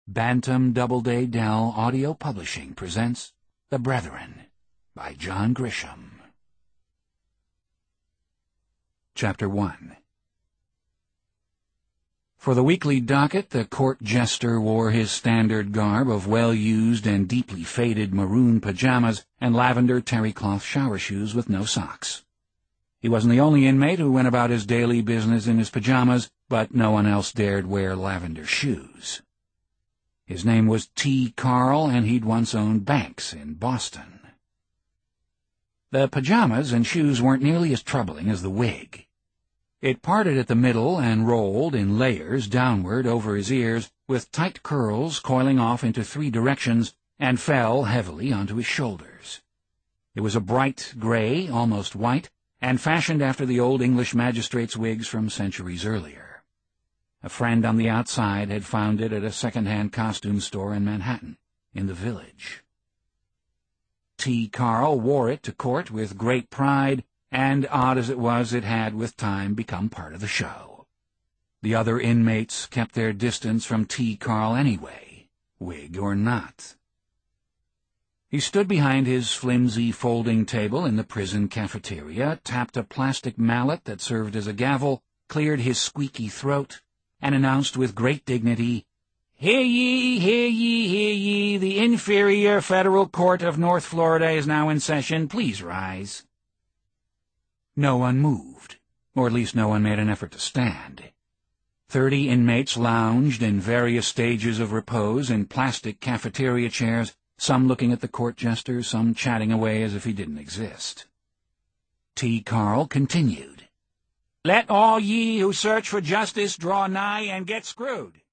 Bantam Doubleday Dell Audio Publishing presents The Brethren by John Grisham. Chapter 1. For the weekly docket, the court jester wore his standard garb of well-used and deeply faded maroon pajamas and lavender terry-cloth shower shoes with no socks. He wasn't the only inmate who went about his daily business in his pajamas, but no one else dared wear lavender shoes. His name was T. Carl, and he'd once owned banks in Boston. The pajamas and shoes weren't nearly as troubling as the wig. It parted at the middle and rolled in layers downward over his ears, with tight curls coiling off into 3 directions, and fell heavily onto his shoulders. It was a bright gray, almost white, and fashioned after the old English magistrates' wigs from centuries earlier. A friend on the outside had found it at a second-hand costume store in Manhattan, in the Village. T. Carl wore it to court with great pride, and odd as it was, it had with time become part of the show. The other inmates kept their distance from T. Carl anyway, wig or not. He stood behind his flimsy folding table in the prison cafeteria, tapped a plastic mallet that served as a gavel, cleared his squeaky throat, and announced with great dignity, "Hear ye, hear ye, hear ye, the inferior federal court of North Florida is now in session. Please rise." No one moved, or at least no one made an effort to stand. 30 inmates lounged in various stages of repose in plastic cafeteria chairs, some looking at the court jester, some chatting away as if he didn't exist. T. Carl continued, "Let all ye who search for justice draw nigh and get screwed.